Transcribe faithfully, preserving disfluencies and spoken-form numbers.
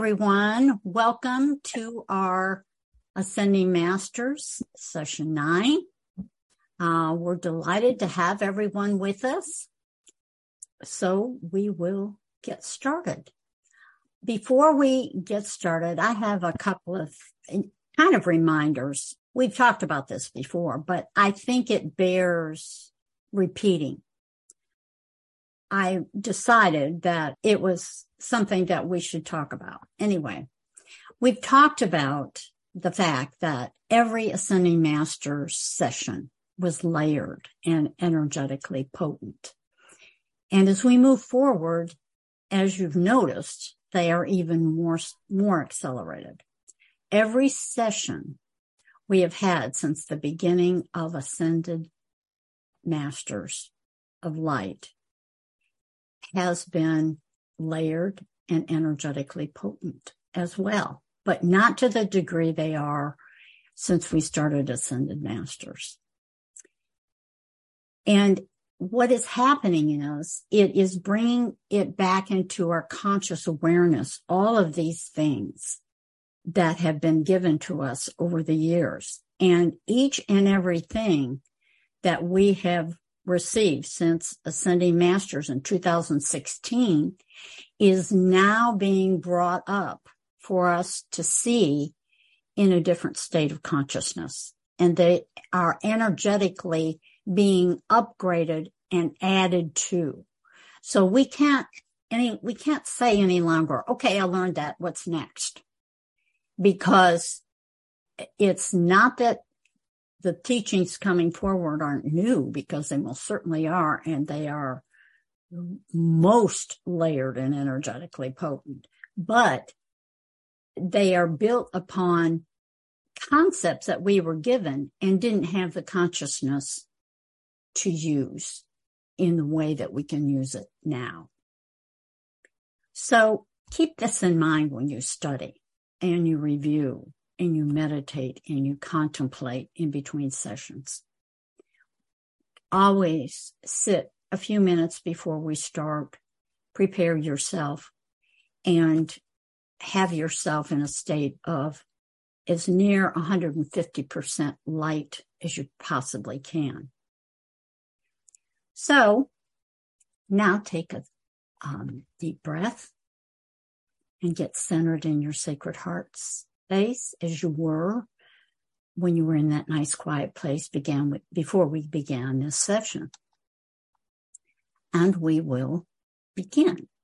Everyone, welcome to our Ascending Masters session nine. Uh, we're delighted to have everyone with us. So we will get started. Before we get started, I have a couple of kind of reminders. We've talked about this before, but I think it bears repeating. I decided that it was something that we should talk about. Anyway, we've talked about the fact that every Ascending Masters session was layered and energetically potent. And as we move forward, as you've noticed, they are even more, more accelerated. Every session we have had since the beginning of Ascended Masters of Light has been layered and energetically potent as well, but not to the degree they are since we started Ascended Masters. And what is happening is it is bringing it back into our conscious awareness, all of these things that have been given to us over the years. And each and everything that we have received since Ascending Masters in two thousand sixteen is now being brought up for us to see in a different state of consciousness. And they are energetically being upgraded and added to. So we can't any we can't say any longer, okay, I learned that, what's next? Because it's not that the teachings coming forward aren't new, because they most certainly are, and they are most layered and energetically potent. But they are built upon concepts that we were given and didn't have the consciousness to use in the way that we can use it now. So keep this in mind when you study and you review and you meditate and you contemplate in between sessions. Always sit a few minutes before we start, prepare yourself, and have yourself in a state of as near one hundred fifty percent light as you possibly can. So now take a um, deep breath and get centered in your sacred hearts space as you were when you were in that nice quiet place began with, before we began this session. And we will begin.